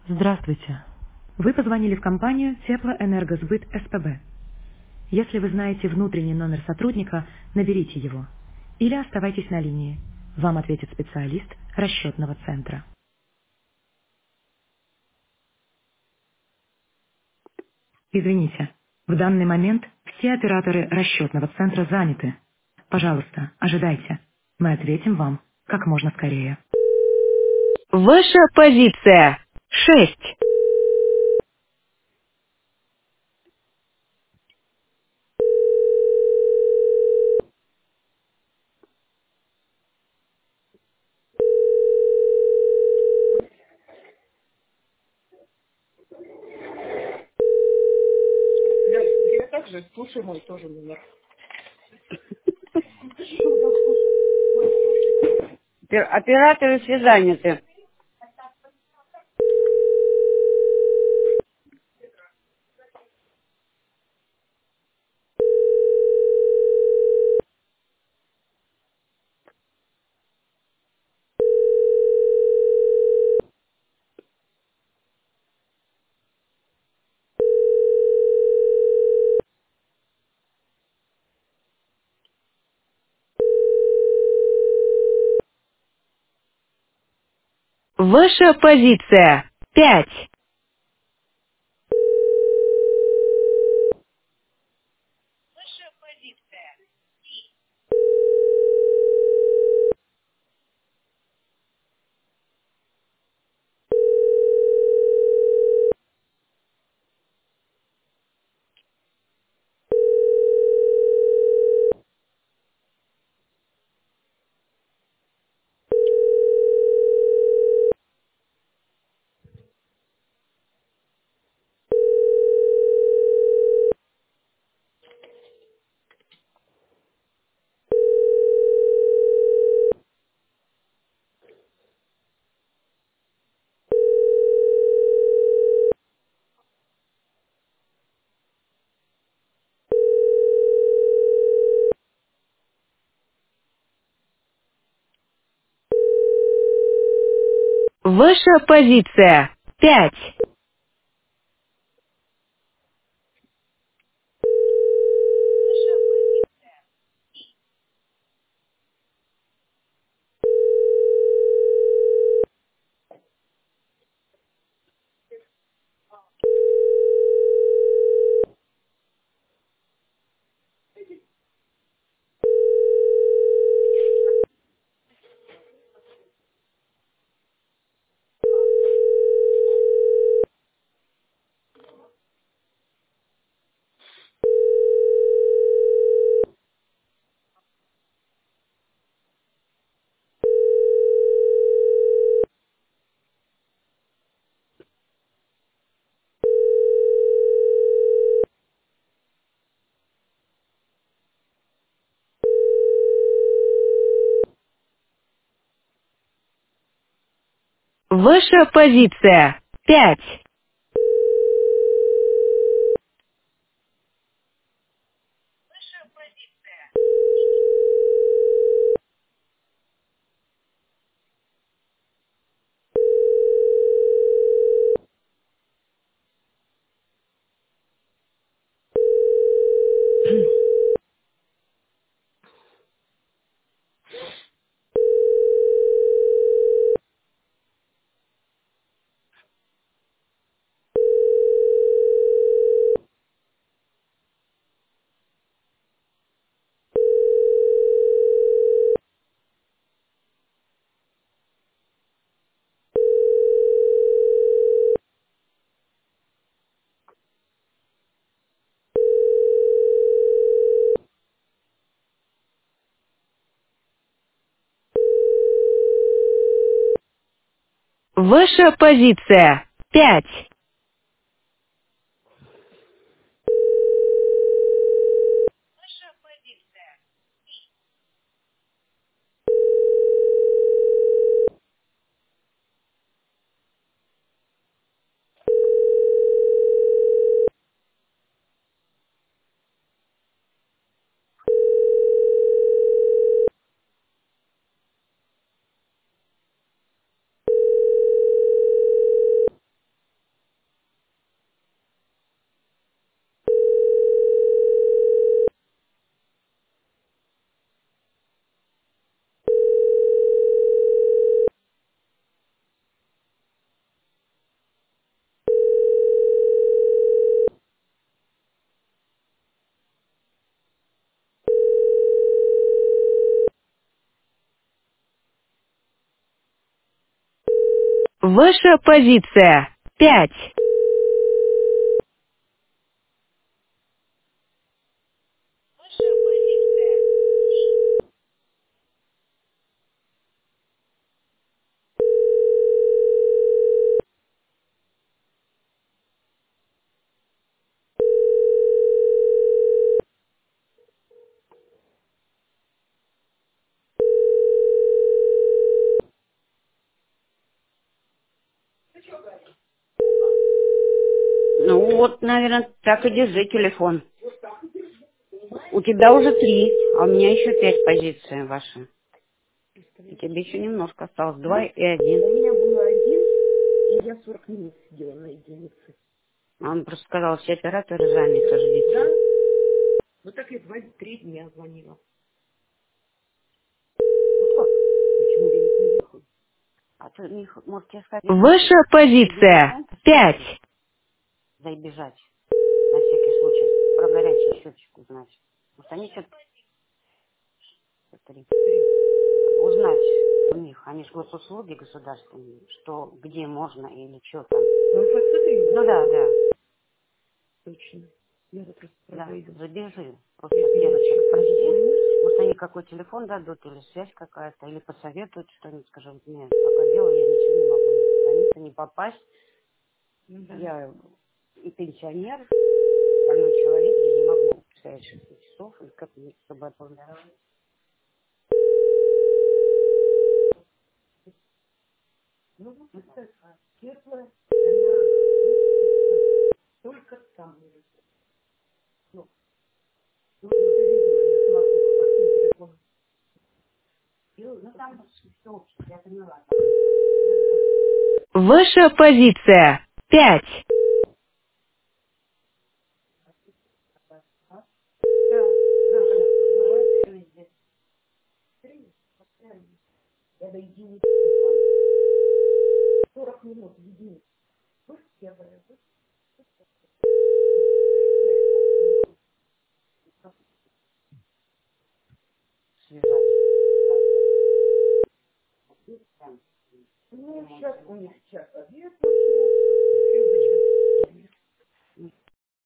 Здравствуйте. Вы позвонили в компанию Теплоэнергосбыт СПБ. Если вы знаете внутренний номер сотрудника, наберите его. Или оставайтесь на линии. Вам ответит специалист расчетного центра. Извините, в данный момент все операторы расчетного центра заняты. Пожалуйста, ожидайте. Мы ответим вам как можно скорее. Ваша позиция 6. Да, я также слушаю мой тоже номер. Операторы все заняты. Ваша позиция 5. Ваша позиция 5. Ваша позиция 5. Ваша позиция 5. Ваша позиция 5. Ну вот, наверное, так и держи телефон. У тебя уже 3, а у меня еще 5 позиций ваши. И тебе еще немножко осталось. 2 и 1. У меня было 1, и я 40 минут сидела на единице. Он просто сказал, все операторы заняты, ждите. Да? Ну так я 3 дня звонила. Ну как? Почему я не поехала? А ты, может, тебе сказать, Ваша позиция 5. бежать. На всякий случай. Про горячий счетчик узнать. Может, они что-то узнать у них. Они же госуслуги государственные, что где можно или что там. Ну, МФЦ Ну да, да. точно. Я вот раз Да, пройду. забежи. Просто Если я девочек сейчас спроси. позвонишь, Может, они какой телефон дадут, или связь какая-то, или посоветуют что-нибудь, скажем, нет, пока дело, я ничего не могу не дозвониться, не попасть. ну да. Я и пенсионер, больной человек, я не могу стоять 6 часов, и как мне с собой отправлять. Ну, вот это теплая энергия. Только там. Ну, ну, ты видела, я шла только по всем телефонам. Ну, там все общее, я поняла. Ваша позиция 5. Да, да, бывает все везде. Я до единицы звоню. 40 минут единицы. Вот первое. Связать. Ну, сейчас у них сейчас обед начнется.